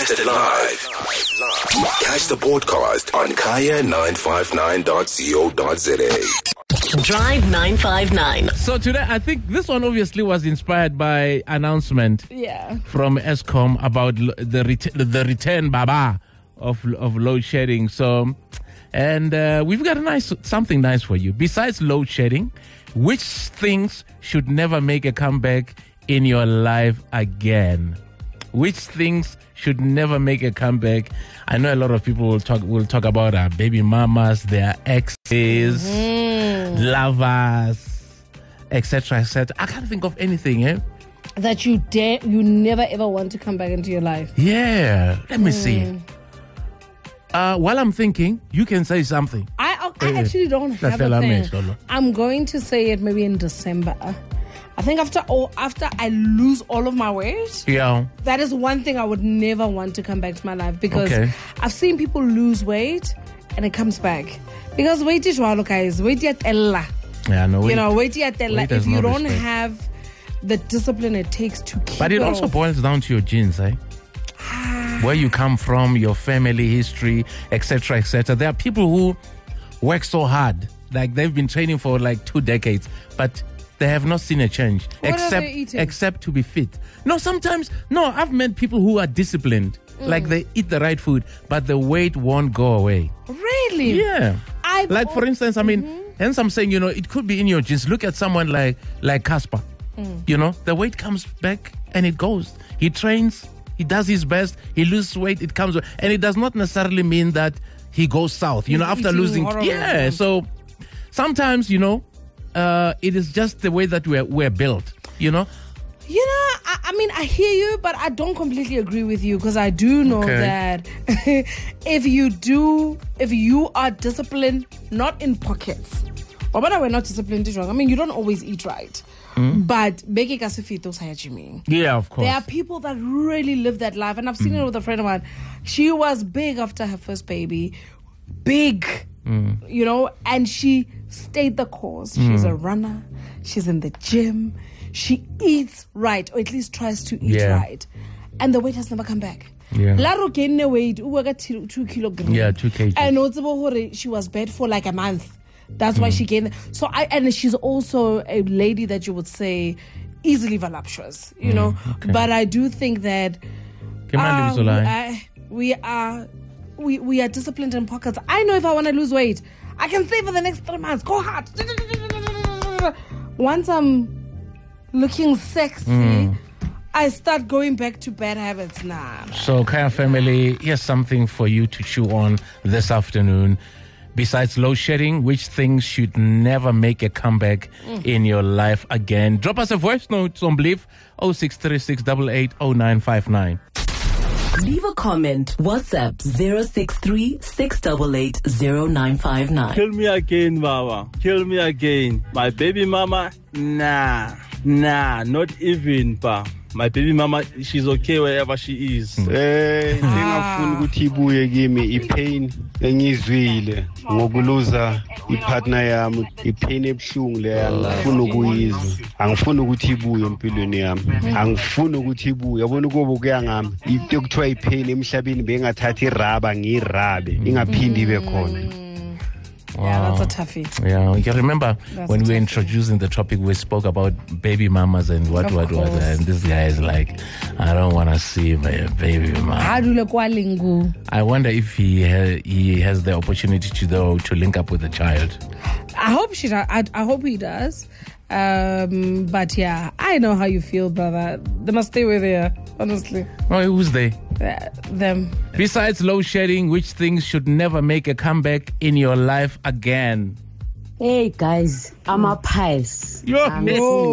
broadcasted live. Catch the podcast on kaya959.co.za. Drive 959. So today, I think this one obviously was inspired by announcement from Eskom about the return, baba, of load shedding. So, and we've got something nice for you. Besides load shedding, which things should never make a comeback in your life again? Which things should never make a comeback? I know a lot of people will talk about our baby mamas, their exes, lovers, etc., etc. I can't think of anything, that you never ever want to come back into your life. Yeah, let me see. While I'm thinking, you can say something. I actually don't have a thing. I'm going to say it maybe in December. I think after I lose all of my weight, that is one thing I would never want to come back to my life, because I've seen people lose weight and it comes back. Because weight is well, guys. Weight is tella. Weight is tella. If you don't have the discipline it takes to keep But it also boils down to your genes, where you come from, your family history, etc., etc. There are people who work so hard, like they've been training for like 2 decades, but they have not seen a change, except to be fit. I've met people who are disciplined, like they eat the right food, but the weight won't go away. Really? Yeah. For instance, hence I'm saying, it could be in your genes. Look at someone like Casper. The weight comes back and it goes. He trains, he does his best, he loses weight, it comes, and it does not necessarily mean that he goes south, after losing. Yeah, so sometimes, it is just the way that we're built, I hear you, but I don't completely agree with you, because I do know that if you are disciplined, not in pockets, or when we're not disciplined, you don't always eat right. But yeah, of course. There are people that really live that life, and I've seen it with a friend of mine. She was big after her first baby, and she stayed the course. She's a runner. She's in the gym. She eats right, or at least tries to eat right. And the weight has never come back. Laro gained the weight, 2 kilograms. Yeah, 2 kg. And she was bed for like a month. That's why she gained. So and she's also a lady that you would say easily voluptuous, But I do think that we are disciplined in pockets. I know if I want to lose weight, I can say for the next 3 months, go hard. Once I'm looking sexy, I start going back to bad habits now. So, Kaya family, here's something for you to chew on this afternoon. Besides load shedding, which things should never make a comeback in your life again? Drop us a voice note on Believe 0636 880959. Leave a comment. WhatsApp 063 688 0959. Kill me again, Baba. Kill me again. My baby mama, nah, not even, pa. My baby mama, she's okay wherever she is. Ngingafuni ukuthi ibuye kimi ipain engizwile ngokuluza ipartner yami, ipain ebhlungu le angifuni ukuyizwa. Angifuni ukuthi ibuye empilweni yami. Angifuni ukuthi ibuye. Yabona kubo kuyangami. Into ekuthiwa ipain emhlabeni bengathatha iraba ngirabe ingaphindi ibe khona. Yeah, that's a toughie. Yeah, you remember when we were introducing the topic, we spoke about baby mamas and what, and this guy is like, I don't want to see my baby mama. I wonder if he has the opportunity to link up with the child. I hope I hope he does. But yeah, I know how you feel, brother. They must stay where they are, honestly. Oh, who's they? Them. Besides load shedding, which things should never make a comeback in your life again? Hey guys, I'm a pies. I'm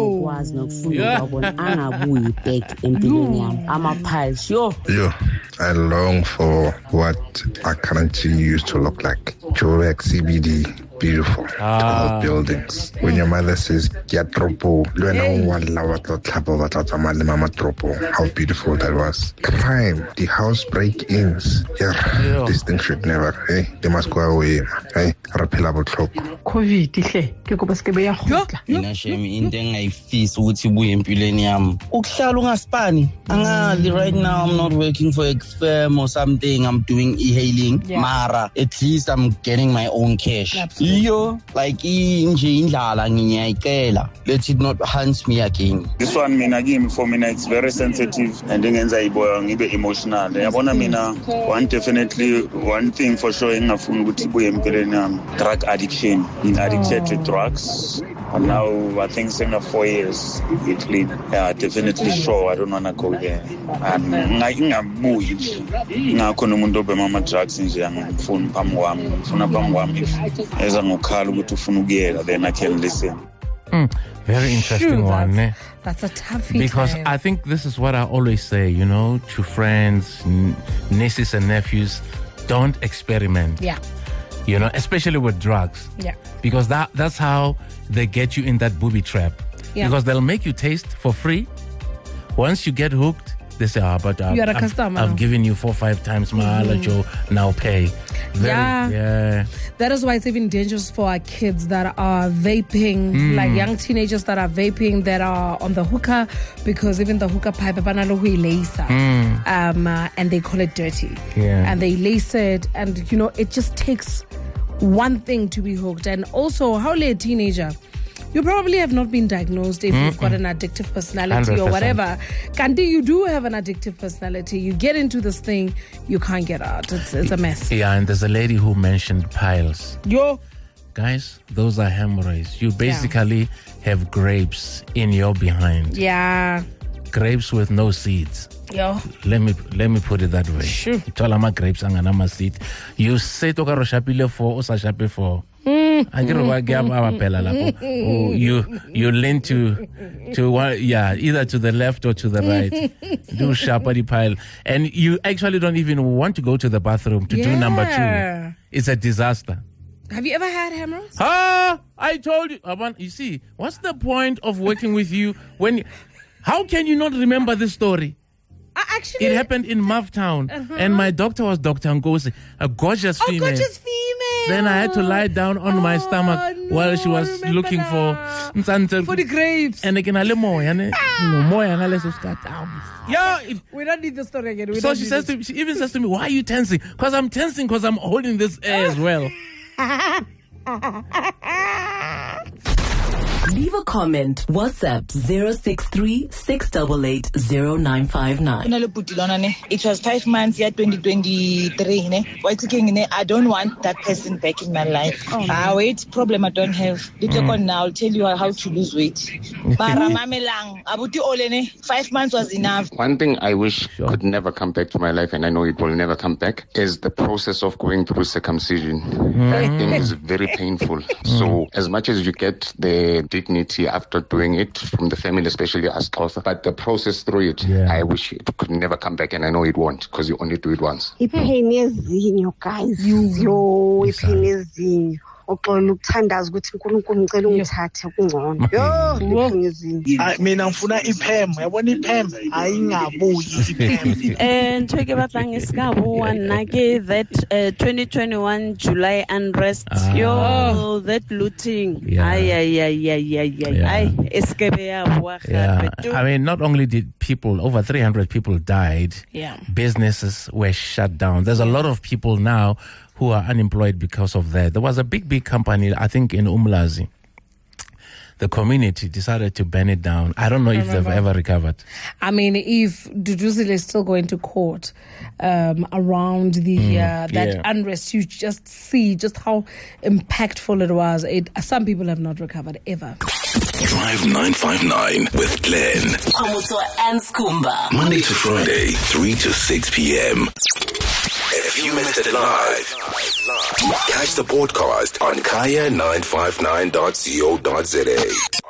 a pies. I long for what I currently used to look like. Jorex CBD. beautiful. Tall buildings. When your mother says, how beautiful that was. Crime, the house break-ins. Yeah, this thing should never. Hey, they must go away. Hey, COVID, right now I'm not working for a firm or something. I'm doing e-hailing. Mara, at least I'm getting my own cash. Yo, like let it not hunt me again. This one, for me, it's very sensitive and then emotional. One thing for sure, drug addiction. Been addicted to drugs. And now I think it's 4 years. Yeah, definitely sure. I don't wanna go there. And then I can listen. Very interesting one. That's a tough because time. I think this is what I always say, to friends, nieces and nephews, don't experiment. Yeah. Especially with drugs. Yeah. Because that's how they get you in that booby trap. Yeah. Because they'll make you taste for free. Once you get hooked, they say, but you're a customer. I've given you 4 or 5 times my now pay. Yeah. That is why it's even dangerous for our kids that are vaping, like young teenagers that are vaping, that are on the hookah, because even the hookah pipe, and they call it dirty. Yeah. And they lace it, and it just takes one thing to be hooked. And also, how a teenager, you probably have not been diagnosed if you've got an addictive personality 100%. or whatever. Kandi, you do have an addictive personality. You get into this thing, you can't get out. It's a mess. Yeah, and there's a lady who mentioned piles. Yo. Guys, those are hemorrhoids. You basically have grapes in your behind. Yeah. Grapes with no seeds. Yo. Let me put it that way. Sure. Tolama grapes angana seed. You say to karo shapile for osa shape for. You lean to one, either to the left or to the right. Do sharpity pile, and you actually don't even want to go to the bathroom to do number 2. It's a disaster. Have you ever had hemorrhoids? I told you. You see, what's the point of working with you when? How can you not remember this story? Actually, it happened in Mavtown, and my doctor was Dr. Ngozi, a gorgeous female. Gorgeous female. Then I had to lie down on my stomach while she was looking for the grapes. And again, we don't need the story again. So she even says to me, "Why are you tensing?" Because I'm tensing because I'm holding this air as well. Leave a comment. WhatsApp 063-688-0959. It was 5 months, 2023. I don't want that person back in my life. Weight problem I don't have. Now I'll tell you how to lose weight. 5 months was enough. One thing I wish could never come back to my life, and I know it will never come back, is the process of going through circumcision. That thing is very painful. So as much as you get the dignity after doing it from the family, especially as Xhosa, but the process through it, I wish it could never come back, and I know it won't, because you only do it once. Ipain ezinyo, guys. Ipain ezinyo. Ukuthandaza ukuthi uNkulunkulu ngicela ungithathe kungcono. Mina ngifuna iPem, yabona iPem ayingabuyi iPem. Ntwe ke batlang isikabo wana ke that 2021 July unrest. That looting. I mean, not only did over 300 people died, businesses were shut down. There's a lot of people now who are unemployed because of that. There was a big company, I think in Umlazi. The community decided to burn it down. I don't know if they've ever recovered. I mean, if Duduzile is still going to court around the that unrest, you just see just how impactful it was. Some people have not recovered ever. Drive 959 with Glenn. Khomotso and Skumba. Monday to Friday, 3 to 6 p.m. If you missed it live, catch the podcast on kaya959.co.za.